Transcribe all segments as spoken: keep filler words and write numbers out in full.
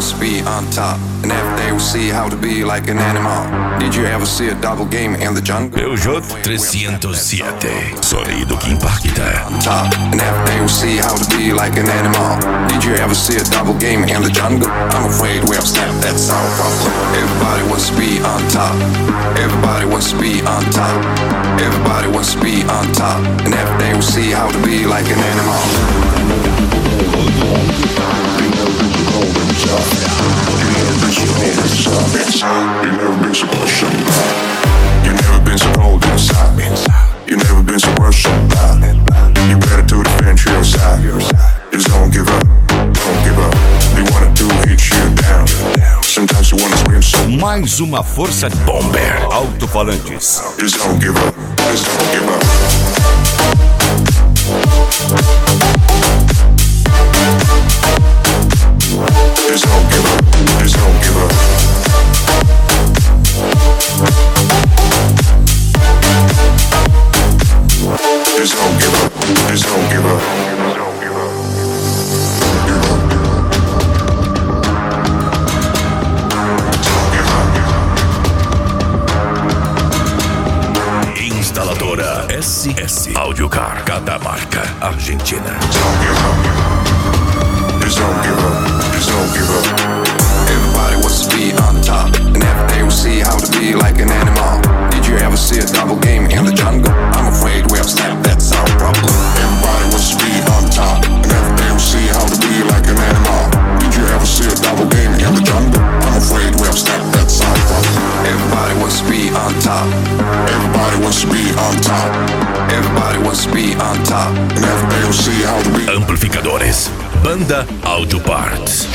was to be on top, and every day we see how to be like an animal. Did you ever see a double game in the jungle? Peugeot trezentos e sete, sonido que impacta. On top, and every day we see how to be like an animal. Did you ever see a double game in the jungle? I'm afraid we have snapped, that's our problem. Everybody wants to be on top. Everybody wants to be on top. Everybody wants to be on top, and every day we see how to be like an animal. You've never been so pushed back. You've never been so cold inside. You've never been so worse about. You better to defend yourself. Just don't give up, don't give up. They wanna do hit you down. Sometimes you wanna scream so. Mais uma força Bomber Alto-Falantes. Just don't give up, just don't give up. Just don't give up, just don't give up. Just don't give up, just don't give up. Instaladora S S Audiocar, Catamarca, Argentina. Don't give up. Just don't give up. Just don't give up. Everybody wants to be on top, and every day we see how to be like an animal. Did you ever see a double game in the jungle? I'm afraid we have snapped, that's our problem. Everybody wants to be on top, and every day we see how to be like an animal. Did you ever see a double game in the jungle? I'm afraid we have snapped, that's our problem. Everybody wants to be on top. Everybody wants to be on top. Everybody wants to be on top, and every day we see how to be. Amplificadores, Banda Audio Parts.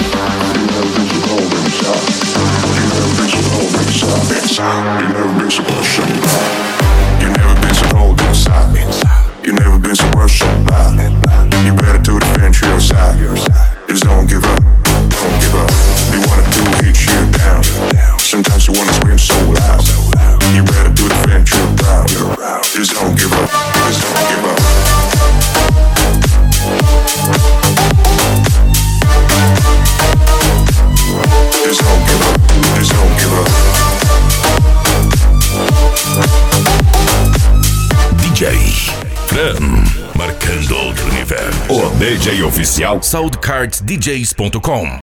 You've never been so pushed back. You've never been so cold inside. You've never been so worse about. You better to defend yourself. Just don't give up, don't give up. They wanna do hit you down. Sometimes you wanna scream so loud. You better to defend your proud. Just don't give up, just don't give up. Just don't give up, just don't give up. D J Fran, marcando outro nível. O D J oficial Soundcards D Js ponto com.